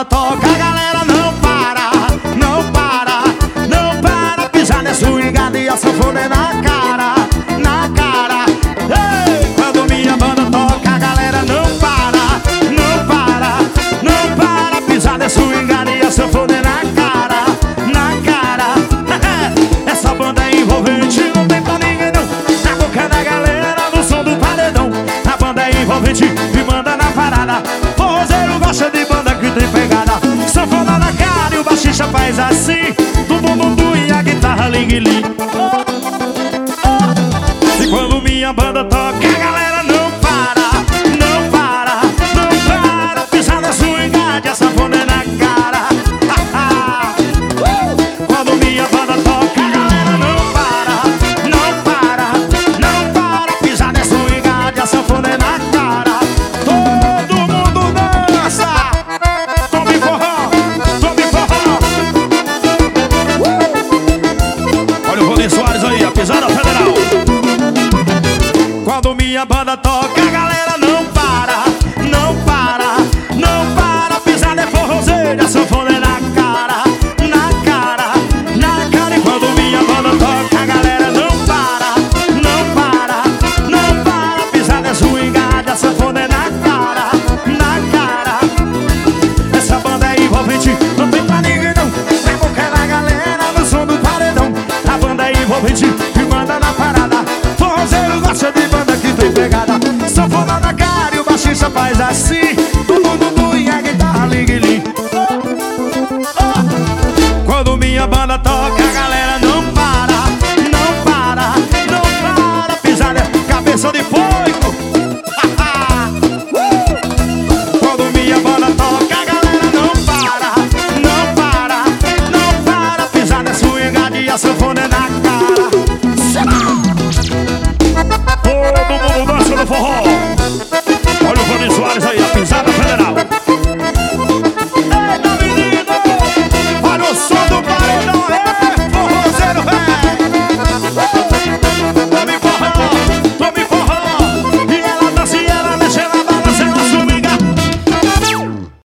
toca, a galera não para, não para, não para. Pisar nessa swingada e a sanfona é na cara, na cara. Ei! Quando minha banda toca, a galera não para, não para, não para. Pisar nessa swingada e a sanfona é na cara, na cara. Essa banda é envolvente, não tem pra ninguém não. Na boca da galera, no som do paredão. A banda é envolvente, me manda na parada. Forrozeiro gosta de banda que tem pegada. Sanfona na cara e o baixista faz assim. Do bumbum e a guitarra ling-ling. E quando minha banda toca, a galera não para, não para, não para. Pisar na swingada, a sanfona é na cara. Quando minha banda toca, a galera não para, não para, não para. Pisar na swingada, a sanfona é na cara. Todo mundo dança. Tome forró, tome forró. Olha o Rodrigo Soares aí, a pisada federal. Quando minha banda toca,